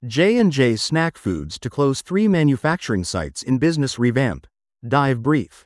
J&J Snack Foods to close 3 manufacturing sites in business revamp. Dive brief.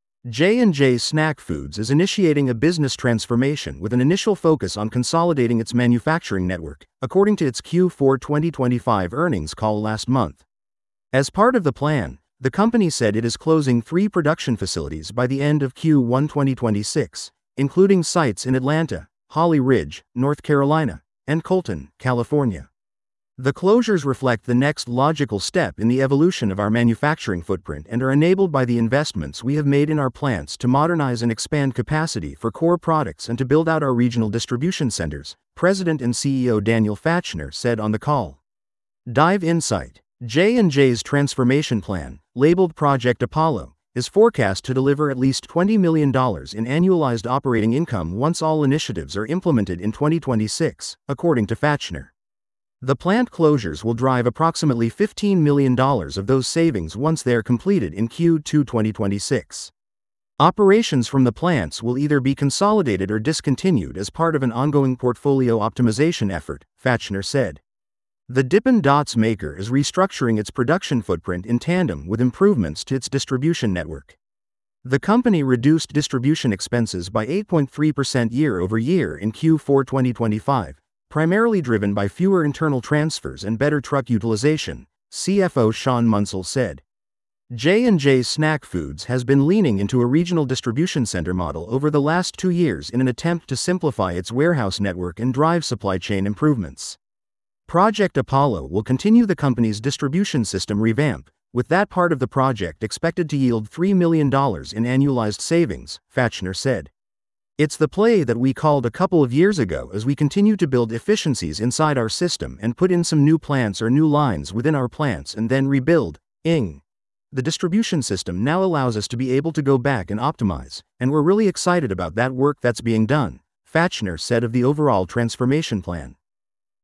J&J Snack Foods is initiating a business transformation with an initial focus on consolidating its manufacturing network, according to its Q4 2025 earnings call last month. As part of the plan, the company said it is closing 3 production facilities by the end of Q1 2026, including sites in Atlanta, Holly Ridge, North Carolina, and Colton, California. The closures reflect the next logical step in the evolution of our manufacturing footprint and are enabled by the investments we have made in our plants to modernize and expand capacity for core products and to build out our regional distribution centers, President and CEO Daniel Fachner said on the call. Dive Insight. J&J's transformation plan, labeled Project Apollo, is forecast to deliver at least $20 million in annualized operating income once all initiatives are implemented in 2026, according to Fachner. The plant closures will drive approximately $15 million of those savings once they are completed in Q2 2026. Operations from the plants will either be consolidated or discontinued as part of an ongoing portfolio optimization effort, Fachner said. The Dippin' Dots maker is restructuring its production footprint in tandem with improvements to its distribution network. The company reduced distribution expenses by 8.3% year-over-year in Q4 2025. Primarily driven by fewer internal transfers and better truck utilization, CFO Shawn Munsell said. J&J Snack Foods has been leaning into a regional distribution center model over the last 2 years in an attempt to simplify its warehouse network and drive supply chain improvements. Project Apollo will continue the company's distribution system revamp, with that part of the project expected to yield $3 million in annualized savings, Fachner said. It's the play that we called a couple of years ago as we continue to build efficiencies inside our system and put in some new plants or new lines within our plants and then rebuild. The distribution system now allows us to be able to go back and optimize, and we're really excited about that work that's being done, Fachner said of the overall transformation plan.